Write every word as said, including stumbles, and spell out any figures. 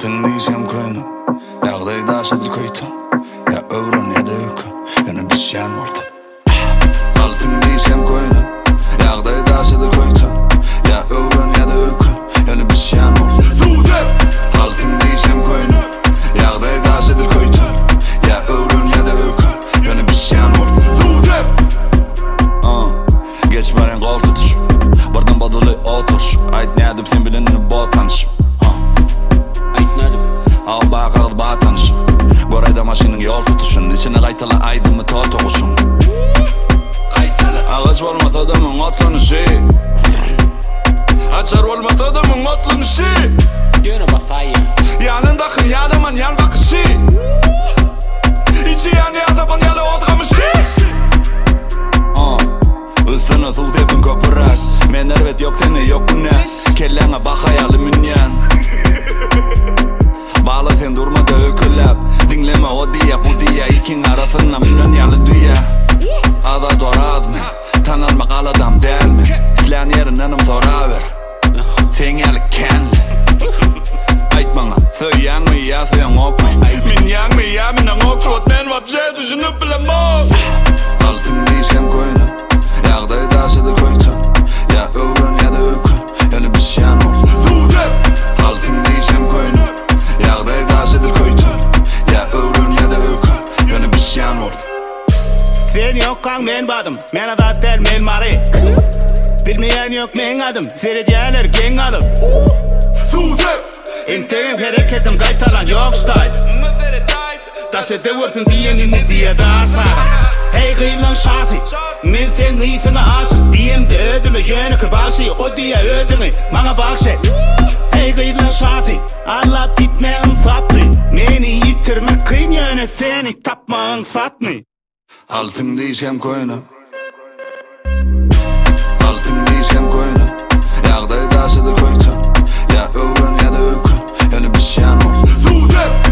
Altın diyeceğim koyunu Yağdayda aşadık koytan Ya öğren ya da öykün Yani bir şeyin orada Altın diyeceğim koyunu Yağdayda aşadık koytan Ya öğren ya da öykün Yani bir şeyin orada Altın diyeceğim koyunu Yağdayda aşadık koytan Ya öğren ya da öykün Yani bir şeyin orada uh, Geç veren kol tutuş Bardan badılı oturuş Ait ne adım sen bilenini bol tanışım Al bakalım bağ tanışım Gorayda maşının yol tutuşun İçine kaytala aydımı tol toğuşun Ağaç olmat adamın otlanışı Açar olmat adamın otlanışı Yanındakın yadaman yan bakışı İçi yani adaban yalı odgamışı Üstüne sul tepin köpürak Men ervet yok seni yok bu ne Kellene bak hayalimin yan Bağla sen durma da öykülep Dinleme o diye bu diye İkin arasında milyon yalı dünya Ada doraz mı? Tanalmak al adam değil mi? İslan yerin hanım soraver Sen yalı kenli Ait bana söyleyen mi ya söyleyen ok mu? Min yan mi ya minen ok Şuat men vap şey düşünüp bile mok Altın diyeceğim koyunu Yağdayda aşadık koytan Ya öğren ya da öykün Yani bir şeyin orada Altın diyeceğim koyunu Yağdayda aşadık koytan Ya öğren ya da öykün Yani bir şeyin orada Sen yok kan men badım Men adat der men mari Bilmeyen yok men adım Sereceğler gen adım İntegen hareketim kaytalan yok style Taşı devirsin diyenini diye daha sağlam Hey kıyılan şafi Men sen iyisine aşık Diyem de ödümü yönü kıbaşı O diye ödümü bana bakşı Hey kıyılan şafi Allah bitmeyen sapri Meni yitirmek kıyın yönü Seni tapmağın satmı Altın diyeceğim koyunu Altın diyeceğim koyunu Yağdayda aşadık koytan Ya öğren ya da öykün Yani bir şeyin orada